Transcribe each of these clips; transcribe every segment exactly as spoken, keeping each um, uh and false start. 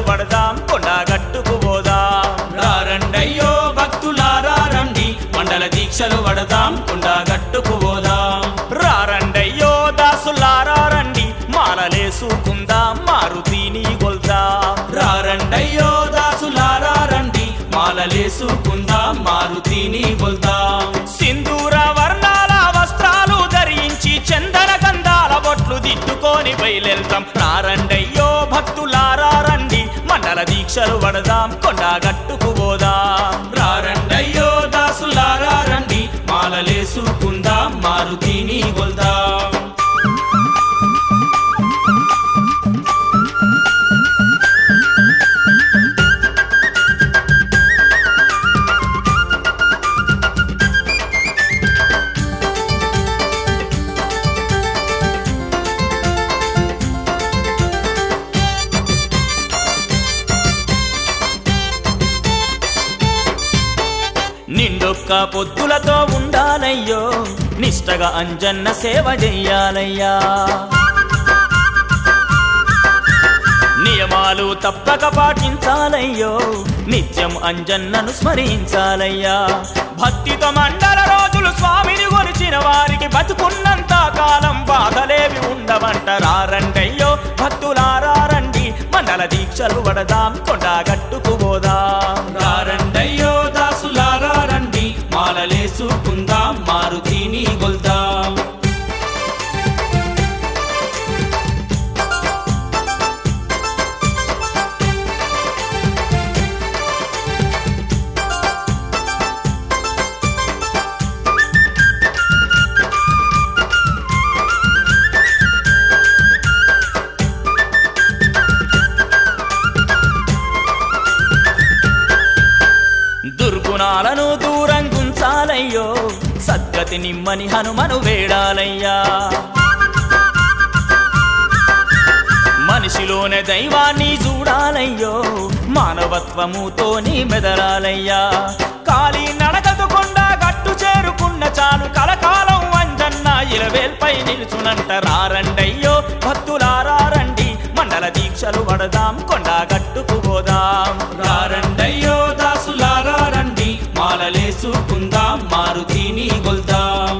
పడదాం కొండగట్టుకు పోదాం రారండయ్యో భక్తులారా రండి మండల దీక్షలు పడదాం కొండగట్టుకు పోదాం రారండయ్యో దాసులారా రండి మాలలేసుకుందాం మారుతిని గొల్దాం రారండయ్యో దాసులారా రండి మాలలేసుకుందాం మారుతిని గొల్దాం సింధూర వర్ణాల వస్త్రాలు ధరించి చందన గంధాల బొట్లు దిట్టుకొని బయలుదేల్తాం రారండయ్యో భక్తులారా రండి మండల దీక్షలు పడదాం కొండగట్టుకు పోదాం రారండయ్యో దాసులారా రండి మాలలేసుకుందాం మారుతిని గొల్దాం నిండొక్క పొద్దులతో ఉండాలయ్యో నిష్టగా అంజన్న సేవ చెయ్యాలయ్యా నియమాలు తప్పక పాటించాలయ్యో నిత్యం అంజన్నను స్మరించాలయ్యా భక్తితో మండల రోజులు స్వామిని కొలిచిన వారికి బతుకున్నంత కాలం బాధలేవి ఉండవంట రారండయ్యో భక్తులారా రండి మండల దీక్షలు పడదాం కొండగట్టుకు పోదాం రారండయ్యో దాసులారా రండి మాలలేసుకుందాం మారుతిని గొల్దాం దుర్గుణాలను దూరంగుంచాలయ్యో సద్గతి నిమ్మని హనుమను వేడాలయ్యా మనిషిలోనే దైవాన్ని చూడాలయ్యో మానవత్వముతోని మెదలాలయ్యా కాలి నడకదు కొండగట్టు చేరుకున్న చాలు కలకాలం అంజన్న ఇలవేల్పై నిలుచునంట రారండయ్యో భక్తులారా రండి మండల దీక్షలు పడదాం కొండగట్టుకు పోదాం రారండయ్యో దాసులారా రండి మాలలేసుకుందాం మారుతిని గొల్దాం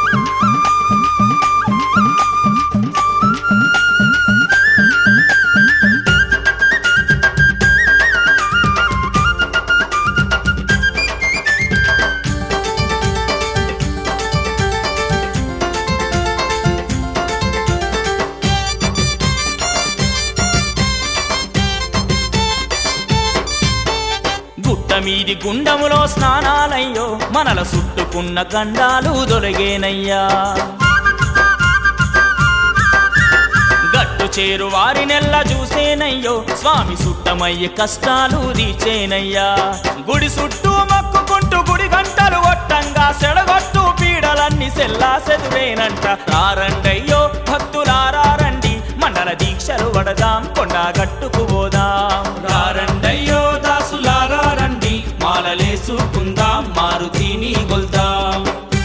మీది గుండములో స్నానాలయ్యో మనల చుట్టుకున్న గండాలు దొలగేనయ్యా గట్టు చేరు వారి నెల్ల చూసేనయ్యో స్వామి సుట్టమయ్యే కష్టాలు తీర్చేనయ్యా గుడి చుట్టూ మొక్కుకుంటూ గుడి గంటలు కొట్టంగా సెడగొట్టు పీడలన్నీ సెల్లా సెదువేనంట రారండయ్యో భక్తులారా రండి మండల దీక్షలు పడదాం కొండగట్టుకు పోదాం రారండయ్యో దాసులారా రండి మాలలేసుకుందాం మారుతిని గొల్దాం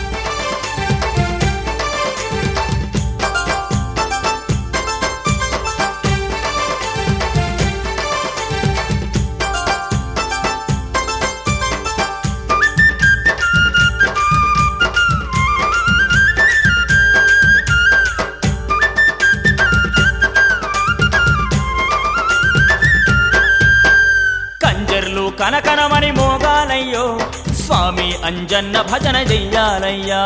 కనకనమని మోగాలయ్యో స్వామి అంజన్న భజన చెయ్యాలయ్యా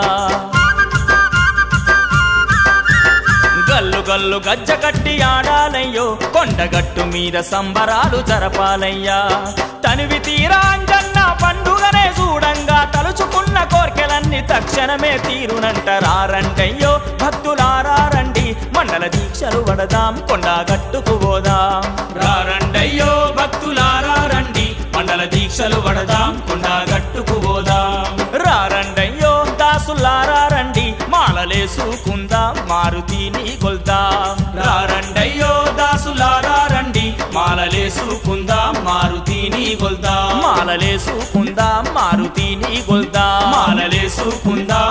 గల్లు గల్లు గజ్జ కట్టి ఆడాలయ్యో కొండగట్టు మీద సంబరాలు జరపాలయ్యా తనివి తీరా అంజన్న పండుగనే చూడంగా తలుచుకున్న కోర్కెలన్నీ తక్షణమే తీరునంట రారండయ్యో భక్తులారా రండి మండల దీక్షలు పడదాం కొండగట్టుకు పోదాం రారండయ్యో భక్తులారా రండి మండల దీక్షలు పడదాం కొండగట్టుకు పోదాం రారండయ్యో దాసులారా రండి మాలలేసుకుందాం మారుతిని గొల్దాం రారండయ్యో దాసులారా రండి మాలలేసుకుందాం మారుతిని గొల్దాం మాలలేసుకుందాం మారుతిని గొల్దాం మాలలేసుకుందాం